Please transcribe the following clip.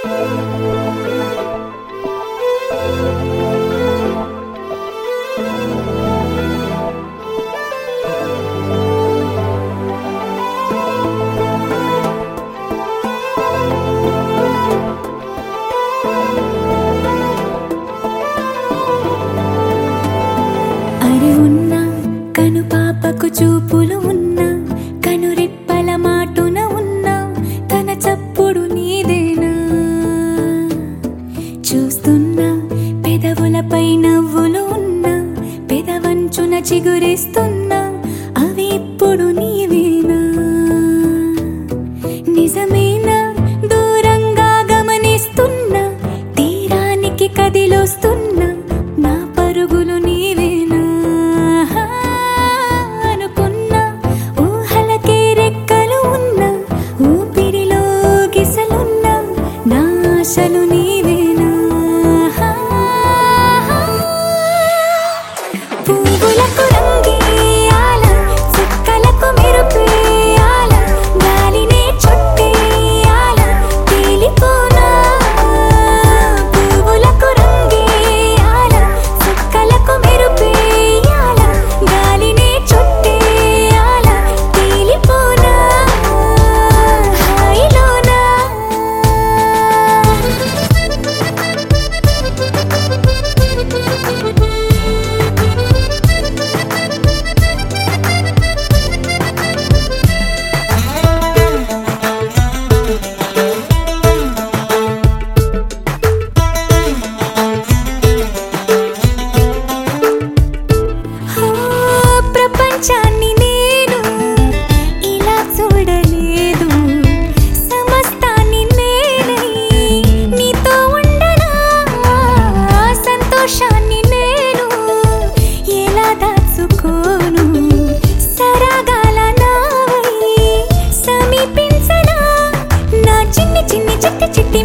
చూపులు ఉన్నా కనురెప్పల మాటున ఉన్నా తన చప్పుడు నీదేనా చూస్తున్నా పెదవులపై నవ్వులు ఉన్నా పెదవంచున చిగురిస్తున్నా అవి ఇప్పుడు నీవేనా నిజమేనా దూరంగా గమనిస్తున్నా తీరానికి కదిలొస్తున్నా నా పరుగులు నీవేనా ఆశలు నీవేనా పువ్వులకు రంగేయాల చుక్కలకు మెరుపేయాల గాలినే చుట్టేయాల తేలిపోనా పువ్వులకు రంగేయాల చుక్కలకు మెరుపేయాల గాలినే చుట్టేయాల తేలిపోనా హాయిలోనా ప్రపంచాన్ని నేను ఇలా చూడలేదు సమస్తాన్ని నేనై నీతో ఉండనా సంతోషాన్ని నేను ఎలా దాచుకోను సరాగాల నావై సమీపించనా నా చిన్ని చిన్ని చిట్టి చిట్టి